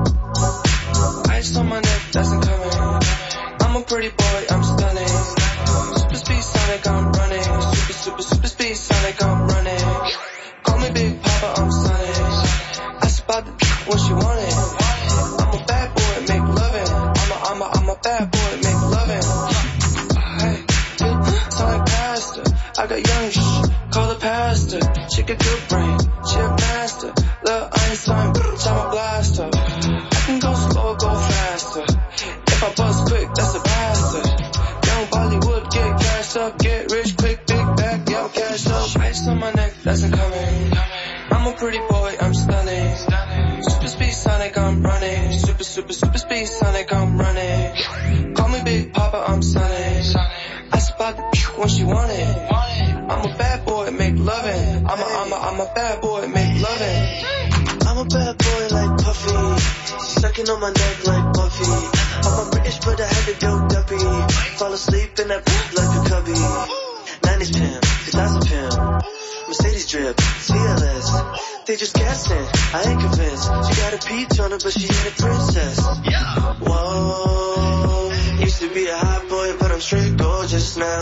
Ice on my neck, that's incoming. I'm a pretty boy, I'm stunning. Super speed Sonic, I'm running. Super speed Sonic, I'm running. Call me Big Papa, I'm Sonic. About the what she wanted. I'm a bad boy, make loving. I'm a bad boy, make loving. Hey, sound like pastor. I got young call the pastor. She got good brain, she a master. Lil' Einstein, I'm a blaster. I can go slow, go faster. If I bust quick, that's a bastard. Young Bollywood, get cashed up, get rich quick, big bag, yeah, I'm cashed up. Ice on my neck, that's incoming. I'm a pretty boy, I'm stunning. Super speed Sonic, I'm running. Super speed Sonic, I'm running. Call me Big Papa, I'm Sonic. I spot the when she want it. I'm a bad boy, make loving. I'm a bad boy, make loving. I'm a bad boy like Puffy. Sucking on my neck like Buffy. I'm a British, but I had to go duppy. Fall asleep in that like a cubby. 90s pimp, 2000 pimp. Mercedes drip, fearless. They just guessing, I ain't convinced. She got a peach on her, but she ain't a princess. Yeah. Whoa, used to be a hot boy, but I'm straight gorgeous now.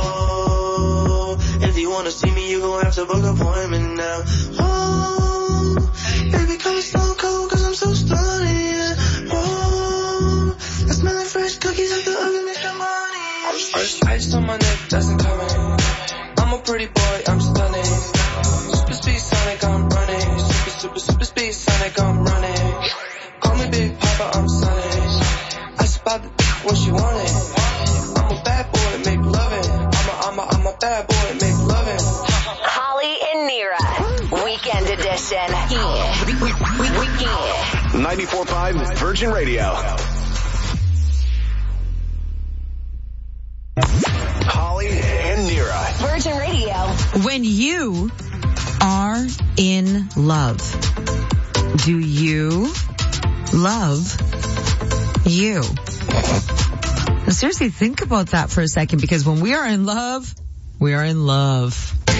Whoa, if you wanna see me, you gon' have to book an appointment now. Whoa, baby, come stone cold, cause I'm so stunning. Yeah. Whoa, I smell like fresh cookies at the oven, Mr. Money. Ice on my neck, that's incoming. I'm a pretty boy, I'm stunning. Super speed Sonic, I'm running. Super speed Sonic, I'm running. Call me Big Papa, I'm Sonic. I spot the what she wanted. I'm a bad boy, make loving. I'm a bad boy, make loving. Holly and Nira, Weekend Edition. Yeah. Weekend. 94.5 Virgin Radio. Holly and Nira. Virgin Radio. When you are in love, do you love you? Now, seriously, think about that for a second, because when we are in love, we are in love.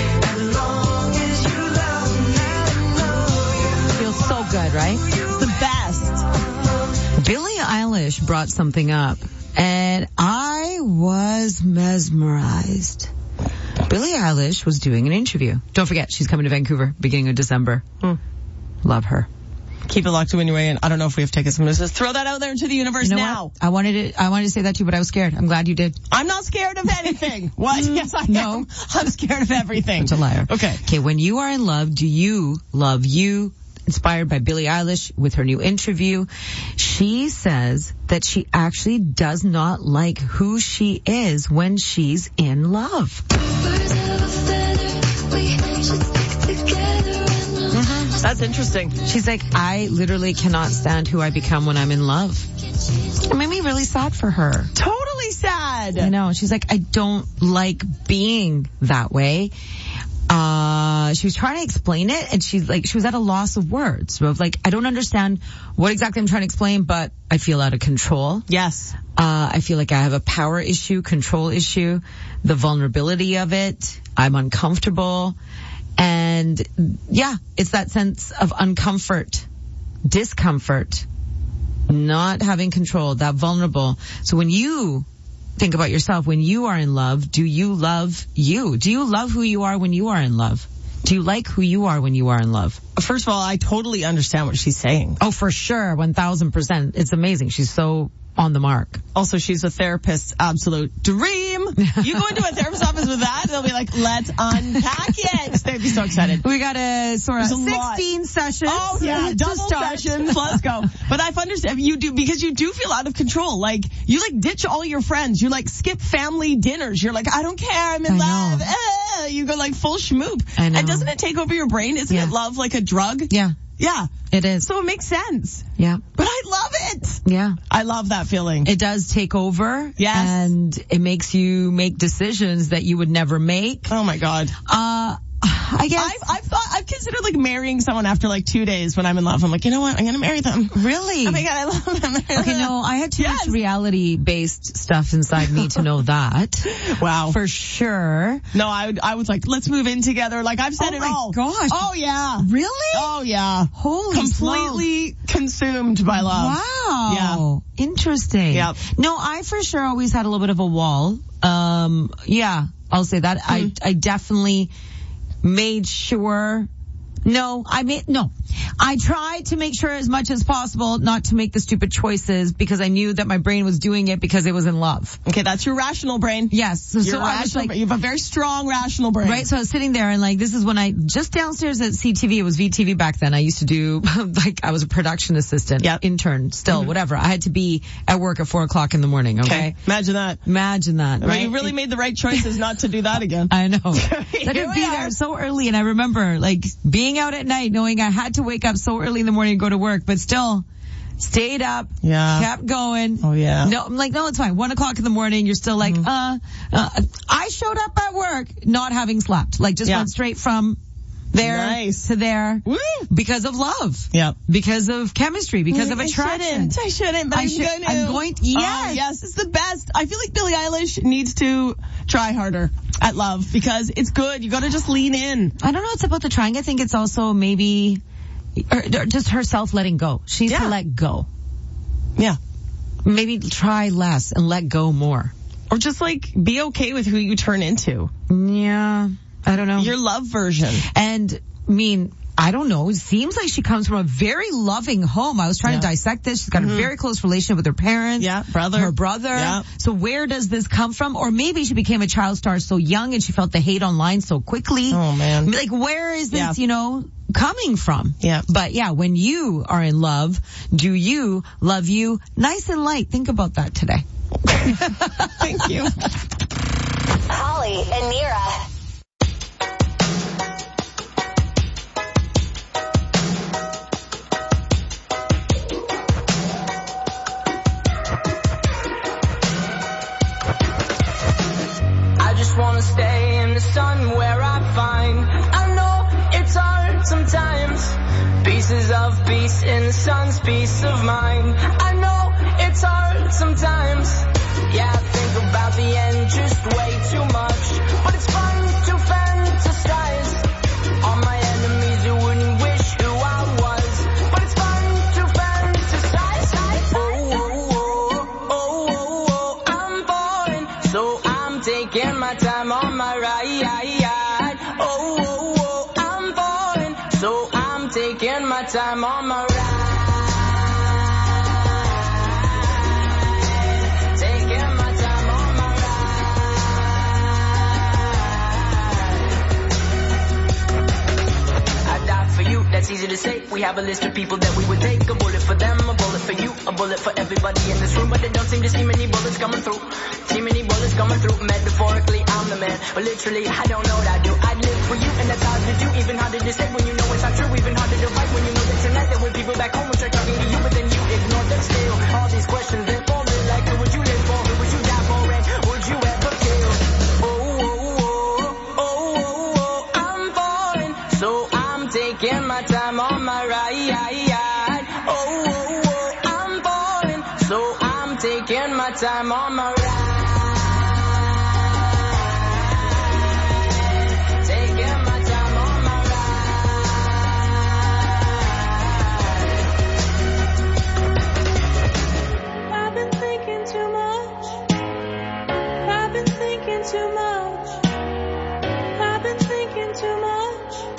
Feels so good, right? It's the best. Billie Eilish brought something up, and I was mesmerized. Billie Eilish was doing an interview. Don't forget, she's coming to Vancouver beginning of December. Love her. Keep it locked to when you're in. I don't know if we have tickets. I'm going to just throw that out there into the universe now. What? I wanted to say that to you, but I was scared. I'm glad you did. I'm not scared of anything. What? Yes, I am. I'm scared of everything. Such a liar. Okay, when you are in love, do you love you? Inspired by Billie Eilish with her new interview. She says that she actually does not like who she is when she's in love. That's interesting. She's like, I literally cannot stand who I become when I'm in love. It made me really sad for her. Totally sad. I know. She's like, I don't like being that way. She was trying to explain it, and she was at a loss of words. Of like, I don't understand what exactly I'm trying to explain, but I feel out of control. Yes. I feel like I have a power issue, control issue, the vulnerability of it. I'm uncomfortable. And yeah, it's that sense of uncomfort, discomfort, not having control, that vulnerable. So when you think about yourself, when you are in love, do you love you? Do you love who you are when you are in love? Do you like who you are when you are in love? First of all, I totally understand what she's saying. Oh, for sure. 1,000%. It's amazing. She's so on the mark. Also, she's a therapist's absolute dream. You go into a therapist's office with that, they'll be like, let's unpack it. They'd be so excited. We got a sort of 16 sessions. Oh, yeah, double sessions. Let's go. But I understand you do, because you do feel out of control. Like, you like ditch all your friends. You like skip family dinners. You're like, I don't care. I'm in love. You go like full schmoop. I know. And doesn't it take over your brain? Isn't it love like a drug? Yeah. Yeah. It is. So it makes sense. Yeah. But I love it. Yeah. I love that feeling. It does take over. Yes. And it makes you make decisions that you would never make. Oh my God. I guess I've considered like marrying someone after like 2 days when I'm in love. I'm like, you know what? I'm going to marry them. Really? Oh my God, I love them. Okay, no, I had too much reality-based stuff inside me to know that. Wow. For sure. No, I was like, let's move in together. Like, I've said it all. Oh my gosh. Oh yeah. Really? Oh yeah. Holy Completely consumed by love. Wow. Yeah. Interesting. Yep. No, I for sure always had a little bit of a wall. Yeah, I'll say that. I definitely made sure. I tried to make sure as much as possible not to make the stupid choices because I knew that my brain was doing it because it was in love. Okay, that's your rational brain. Yes. So I was like, you have a very strong rational brain. Right, so I was sitting there and like, this is when I, just downstairs at CTV, it was VTV back then, I used to do, like, I was a production assistant, intern, still, whatever. I had to be at work at 4:00 in the morning, okay? Imagine that. Right? Well, you really made the right choices not to do that again. I know. That would be there so early, and I remember, like, being out at night, knowing I had to wake up so early in the morning and go to work, but still stayed up, kept going. Oh yeah. No, I'm like, no, it's fine. 1:00 in the morning, you're still like, I showed up at work not having slept, like just went straight from there to there. Woo. Because of love. Yep. Because of chemistry, because of attraction. I shouldn't, but I'm going to. Yes. Yes, it's the best. I feel like Billie Eilish needs to try harder at love because it's good. You got to just lean in. I don't know what's about the trying. I think it's also maybe or just herself letting go. She needs to let go. Yeah. Maybe try less and let go more. Or just like be okay with who you turn into. Yeah. I don't know. Your love version. And I mean, I don't know. It seems like she comes from a very loving home. I was trying to dissect this. She's got a very close relationship with her parents. Yeah, her brother. Yeah. So where does this come from? Or maybe she became a child star so young and she felt the hate online so quickly. Oh man. Like, where is this, coming from? Yeah. But yeah, when you are in love, do you love you nice and light? Think about that today. Thank you. Holly and Nira. Wanna stay in the sun where I find I know it's hard sometimes. Pieces of peace in the sun's peace of mind. I know it's hard sometimes. Yeah, I think about the end just way too much. But it's fun to fantasize on my enemies who wouldn't wish who I was. But it's fun to fantasize. Oh, I'm falling, so I'm taking my time on my ride. Oh, I'm falling, so I'm taking my time on my ride. Taking my time on my ride. I die for you, that's easy to say. We have a list of people that we would take. A bullet for them, a bullet for you, a bullet for everybody in this room. But they don't seem to see many bullets coming through. See many bullets coming through. Metaphorically, I'm the man, but literally, I don't know what I do. I live for you, and that's hard to do. Even harder to say when you know it's not true. Even harder to fight when you know that tonight there were people back home which are talking to you, but then you ignore them still. All these questions then falling like, who would you live for? Who would you die for? And would you ever kill? Oh, I'm falling, so I'm taking my time on my ride. Oh, I'm falling, so I'm taking my time on my ride. Too much. I've been thinking too much.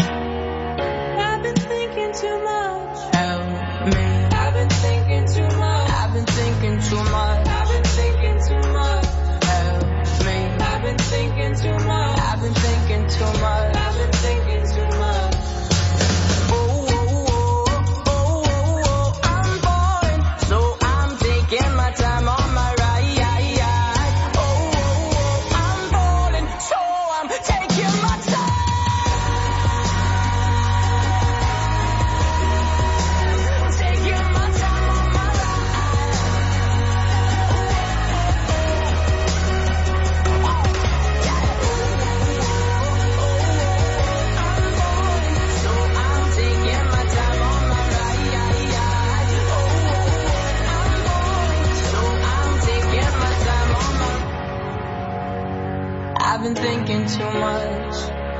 too much.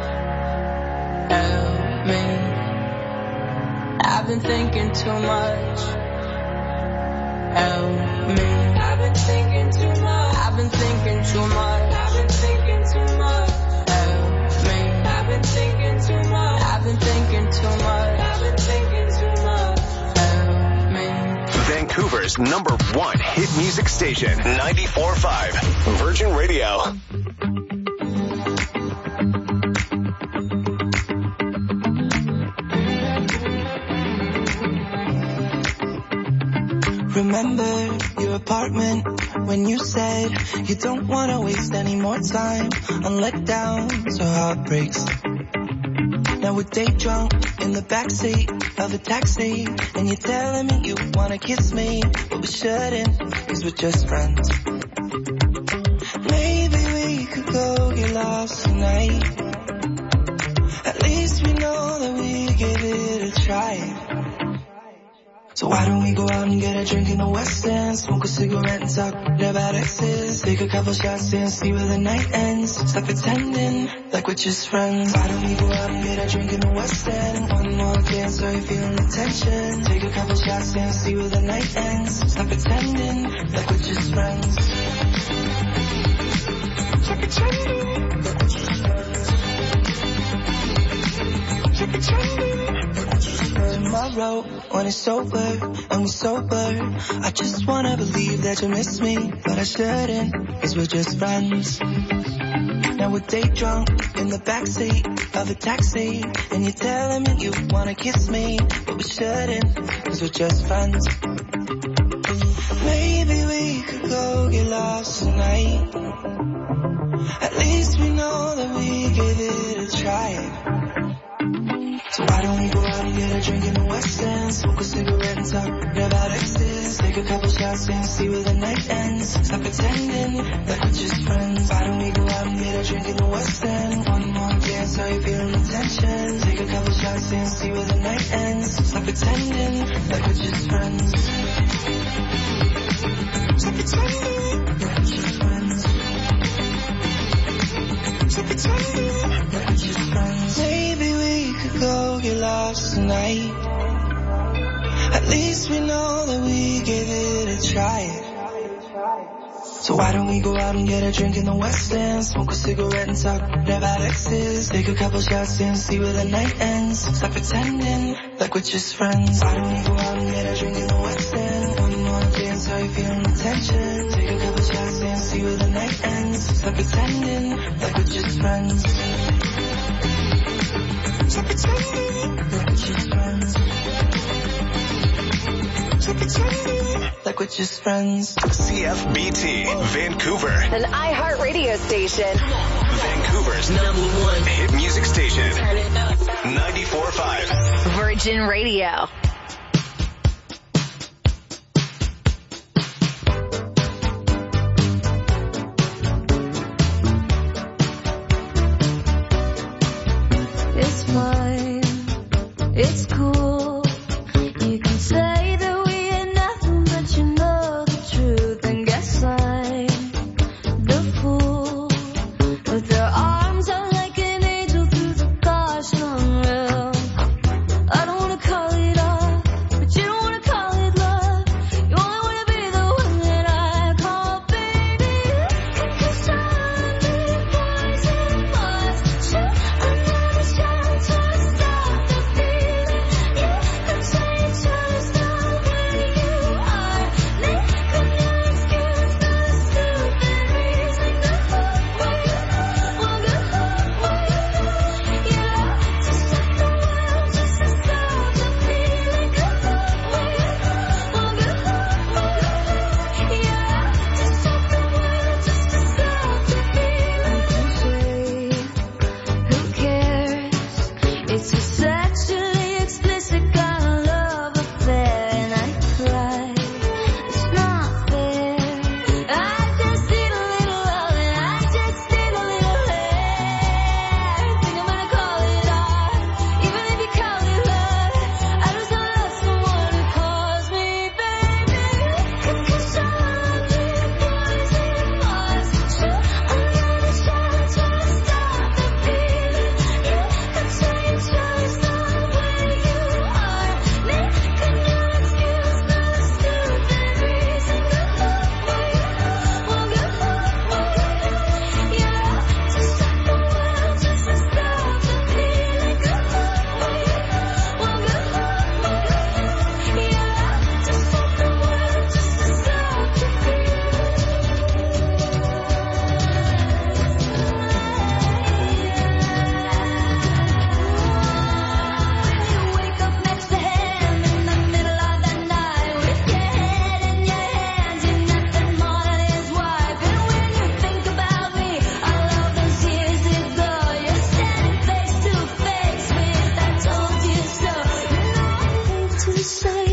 Help me. I've been thinking too much. Help me. I've been thinking too much. I've been thinking too much. I've been thinking too much. Help me. I've been thinking too much. I've been thinking too much. I've been thinking too much. Help me. Vancouver's #1 hit music station, 94.5 Virgin Radio. Remember your apartment when you said you don't want to waste any more time on letdowns or heartbreaks. Now we're day drunk in the backseat of a taxi, and you're telling me you want to kiss me, but we shouldn't, cause we're just friends. Maybe we could go get lost tonight. At least we know that we gave it a try. So why don't we go out and get a drink in the West End, smoke a cigarette and talk about exes, take a couple shots and see where the night ends, stop pretending like we're just friends. Why don't we go out and get a drink in the West End, one more dance so you're feeling the tension, take a couple shots and see where the night ends, stop pretending like we're just friends. Stop pretending like we're just friends. Stop pretending like we're just friends. Tomorrow, when it's over and we're sober, I just wanna believe that you miss me, but I shouldn't, cause we're just friends. Now we're day drunk in the backseat of a taxi, and you're telling me you wanna kiss me, but we shouldn't, cause we're just friends. Maybe we could go get lost tonight. At least we know that we gave it a try. So why don't we go out and get a drink in the West End, smoke a cigarette and talk about exes, take a couple shots and see where the night ends, stop pretending like we're just friends. Why don't we go out and get a drink in the West End, one more dance so you're feeling the tension, take a couple shots and see where the night ends, stop pretending like we're just friends. Stop pretending like we're just friends. Stop pretending like we're just friends. Maybe we could go get lost tonight. At least we know that we gave it a try. So why don't we go out and get a drink in the West End, smoke a cigarette and talk about exes, take a couple shots and see where the night ends, stop pretending like we're just friends. Why don't we go out and get a drink in the West End, one more dance so you're feeling the tension, take a couple shots and see where the night ends, stop pretending like we're just friends. Stop pretending like we're just friends. Stop pretending like we're just friends. CFBT, Vancouver. An iHeartRadio station. Vancouver's #1 hit music station. 94.5 Virgin Radio. It's fine, it's cool. You can say that we ain't nothing, but you know the truth. And guess I'm the fool with their arms out like an angel through the gosh long room. I don't wanna call it art.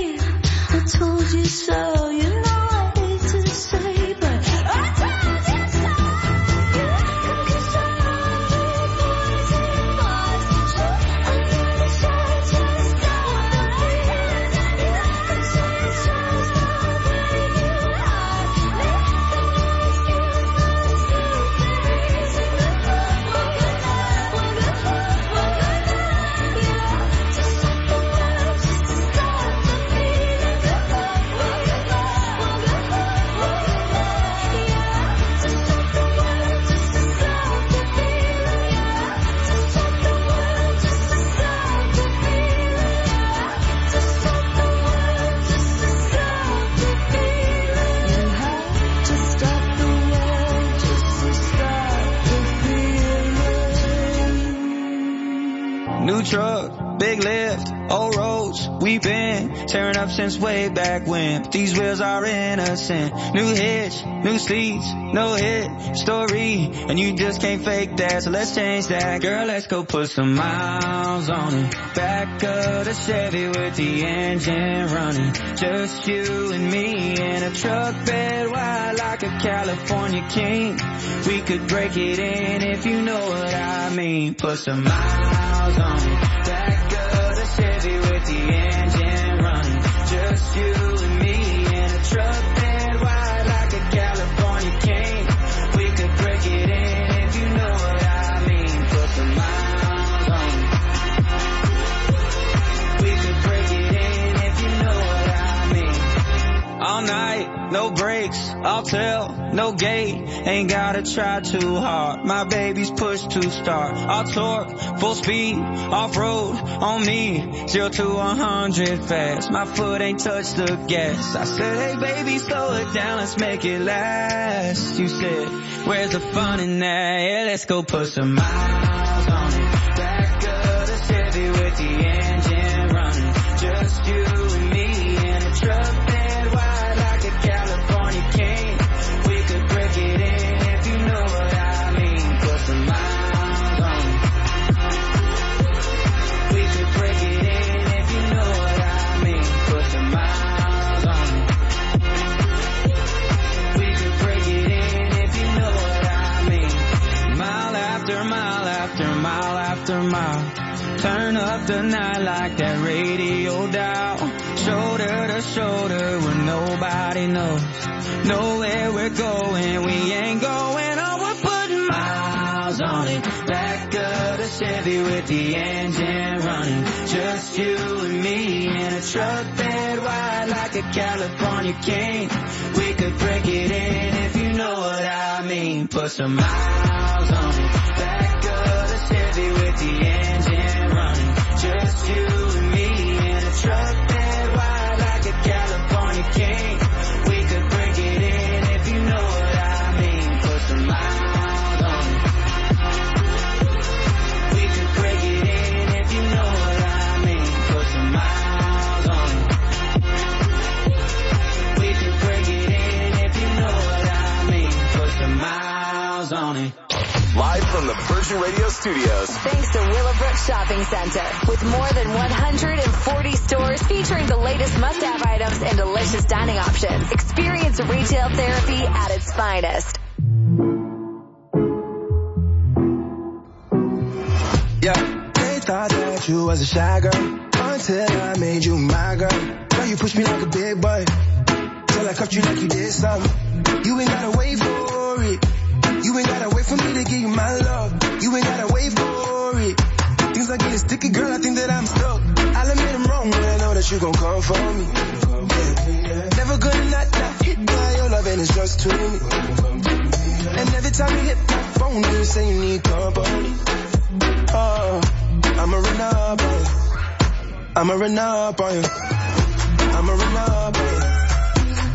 me. I told you so, you know I hate to say, but I told you so. Cause all the boys in my future, under the shades just don't wanna be. Cause it's just the way you hide me. New truck, big lift, old roads, we've been tearing up since way back when. But these wheels are innocent. New hitch, new seats, no hit story, and you just can't fake that. So let's change that, girl. Let's go put some miles on it. Back of the Chevy with the engine running. Just you and me in a truck bed wide like a California king. We could break it in if you know what I mean. Put some miles on it. Back of the Chevy with the engine running. Just you and me in a truck bed wide like a California king. We could break it in if you know what I mean. Put some miles on it. We could break it in if you know what I mean. All night, no brakes, I'll tell, no gate. Ain't gotta try too hard. My baby's push to start. I'll torque, full speed, off-road on me. 0 to 100 fast. My foot ain't touched the gas. I said, hey baby, slow it down, let's make it last. You said, where's the fun in that? Yeah, let's go put some miles on it. Back of the Chevy with the engine running. Just you and me in a truck bed wide like a California king. We could break it in if you know what I mean. Put some miles on it. We could break it in if you know what I mean. Put some miles on it. We could break it in if you know what I mean. Mile after mile after mile after mile. Turn up the night like that radio dial. Shoulder to shoulder where nobody knows. Know where we're going, we ain't going on. We're putting miles on it. Back of the Chevy with the engine running. Just you and me in a truck bed wide like a California king. We could break it in if you know what I mean. Put some miles on it. Back of the Chevy with the engine running. Just you and me in a truck bed wide like a California king. We could break it in if you know what I mean. Put some miles on it. We could break it in if you know what I mean. Put some miles on it. We could break it in if you know what I mean. Put some miles on it. Live from the Virgin Radio studios. Thanks to Willowbrook Shopping Center. With more than 140 stores featuring the latest must-have items and delicious dining options. Experience retail therapy at its finest. Yeah, they thought that you was a shy girl until I made you my girl. Now you push me like a big boy till I cuffed you like you did something. You ain't gotta wait for it. You ain't gotta wait for me to give you my love. You ain't gotta wait for it. Things are getting sticky, girl, I think that I'm stuck. I'll admit I'm wrong, but I know that you gon' come for me. Yeah. Never gonna not hit by your love and it's just to me. And every time you hit my phone, you say you need company. Oh, I'ma run up on you. I'ma run up on you. I'ma run up